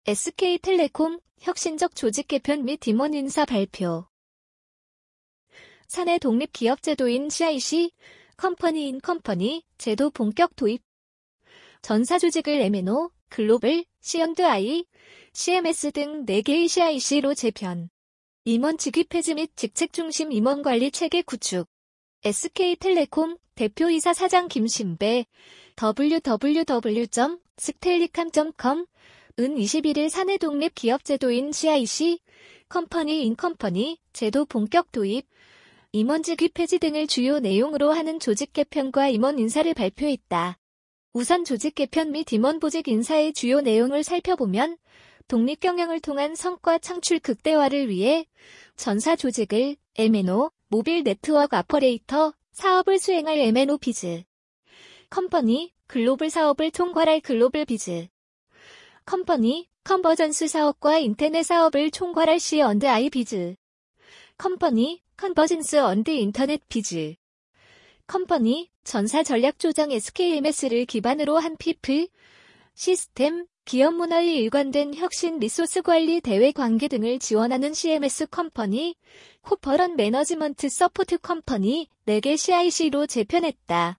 SK텔레콤 혁신적 조직 개편 및 임원 인사 발표. 사내 독립기업제도인 CIC, 컴퍼니 인 컴퍼니 제도 본격 도입. 전사조직을 M&O, 글로벌, C&I, CMS 등 4개의 CIC로 재편. 임원 직위 폐지 및 직책 중심 임원 관리 체계 구축. SK텔레콤 대표이사 사장 김신배, www.sktellicom.com 은 21일 사내 독립 기업 제도인 CIC, 컴퍼니 인 컴퍼니 제도 본격 도입, 임원 직위 폐지 등을 주요 내용으로 하는 조직 개편과 임원 인사를 발표했다. 우선 조직 개편 및 임원 보직 인사의 주요 내용을 살펴보면 독립 경영을 통한 성과 창출 극대화를 위해 전사 조직을 M&O, 모빌 네트워크 아퍼레이터 사업을 수행할 M&O 비즈, 컴퍼니, 글로벌 사업을 총괄할 글로벌 비즈, 컴퍼니, 컨버전스 사업과 인터넷 사업을 총괄할 C&I 비즈, 컴퍼니, 컨버전스 &인터넷 비즈, 컴퍼니, 전사 전략 조정 SKMS를 기반으로 한 피플, 시스템, 기업 문화에 일관된 혁신 리소스 관리 대외 관계 등을 지원하는 CMS 컴퍼니, 코퍼런 매너지먼트 서포트 컴퍼니 4개 CIC로 재편했다.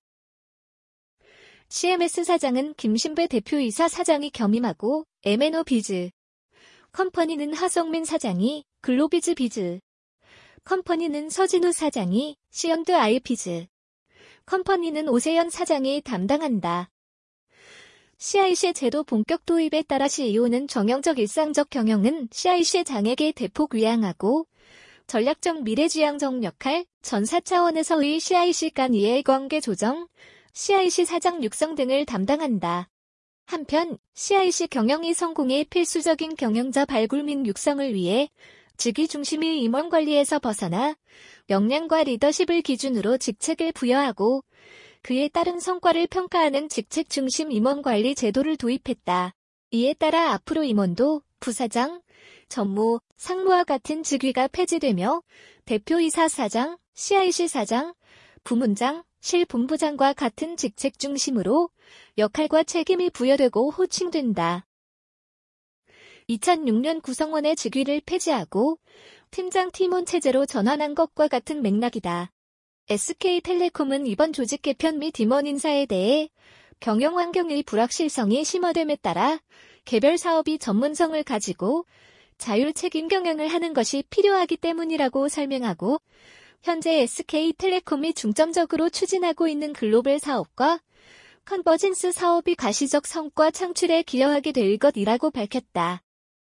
CMS 사장은 김신배 대표이사 사장이 겸임하고 M&O 비즈, 컴퍼니는 하성민 사장이 글로비즈 비즈, 컴퍼니는 서진우 사장이 C&I 비즈, 컴퍼니는 오세연 사장이 담당한다. CIC 제도 본격 도입에 따라 CEO는 정형적 일상적 경영은 CIC 장에게 대폭 위양하고 전략적 미래지향적 역할, 전사 차원에서의 CIC 간 이해관계 조정, CIC 사장 육성 등을 담당한다. 한편 CIC 경영이 성공의 필수적인 경영자 발굴 및 육성을 위해 직위 중심의 임원 관리에서 벗어나 역량과 리더십을 기준으로 직책을 부여하고 그에 따른 성과를 평가하는 직책 중심 임원 관리 제도를 도입했다. 이에 따라 앞으로 임원도 부사장, 전무, 상무와 같은 직위가 폐지되며 대표이사 사장, CIC 사장, 부문장, 실본부장과 같은 직책 중심으로 역할과 책임이 부여되고 호칭된다. 2006년 구성원의 직위를 폐지하고 팀장 팀원 체제로 전환한 것과 같은 맥락이다. SK텔레콤은 이번 조직 개편 및 임원 인사에 대해 경영 환경의 불확실성이 심화됨에 따라 개별 사업이 전문성을 가지고 자율 책임 경영을 하는 것이 필요하기 때문이라고 설명하고 현재 SK텔레콤이 중점적으로 추진하고 있는 글로벌 사업과 컨버전스 사업이 가시적 성과 창출에 기여하게 될 것이라고 밝혔다.